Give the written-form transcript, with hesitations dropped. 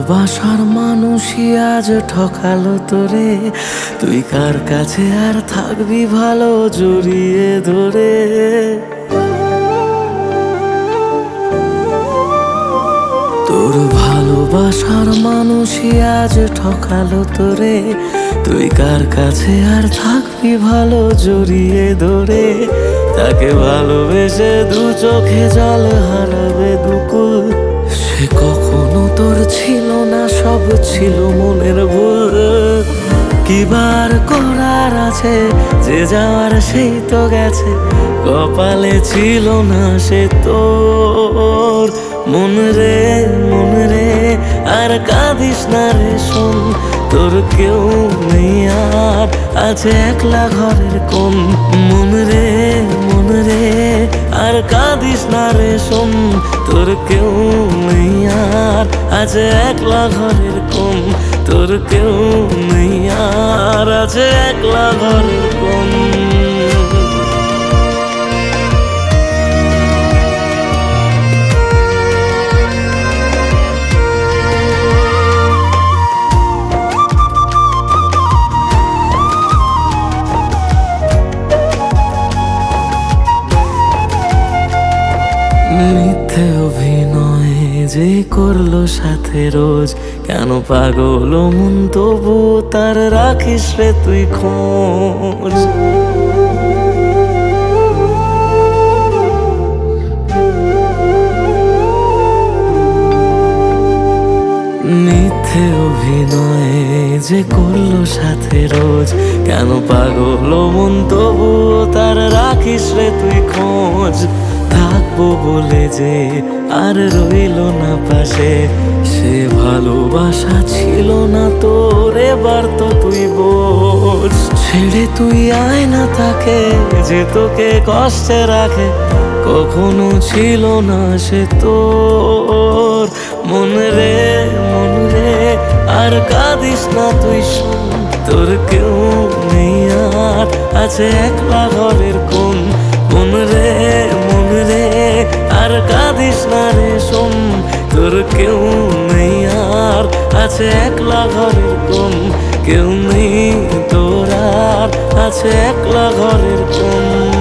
ভালোবাসার মানুষই আজ ঠকালো তোরে, তুই কার কাছে আর থাকবি ভালো জড়িয়ে ধরে। তোর ভালোবাসার মানুষই আজ ঠকালো তোরে, তুই কার কাছে আর থাকবি ভালো জড়িয়ে ধরে। তাকে ভালোবেসে দু চোখে জল হারাবে দুকুল, সে কখনো তোর ছিল না, সব ছিল মনের ভুল। কিবার করার আছে, যে যাওয়ার সেই তো গেছে, কপালে ছিল না সে তোর। মন রে আর কাঁদিস না রে শোন, তোর কেউ নেই আর আছে একলা ঘরের কোণ। মন রে আর কাঁদিস না রে শোন, তোর কেউ নেই আর আছে একলা ঘরের কোণ। তোর কেউ নেই আর আছে একলা ঘরের কোণ। মিথ্যে অভিনয় যে করলো সাথে রোজ, কেন পাগল মন তবু তার রাখিস রে তুই খোঁজ। মিথ্যে অভিনয় যে করলো সাথে রোজ, কেন পাগল মন তবু তার রাখিস রে তুই খোঁজ। থাকবো বলে যে আর রইল না পাশে, সে ভালোবাসা ছিল না তোর, এবার তো তুই বোঝ। ছেড়ে তুই আয় না তাকে যে তোকে কষ্টে রাখে, কখনো ছিল না সে তোর। মন রে আর কাঁদিস না তুই শোন, তোর কেউ নেই আর আছে একলা ঘরের কোণ। মন রে আর কাঁদিস না রে শোন, তোর কেউ নেই আর আছে একলা ঘরের কোণ। কেউ নেই তোর আর আছে একলা ঘরের কোণ।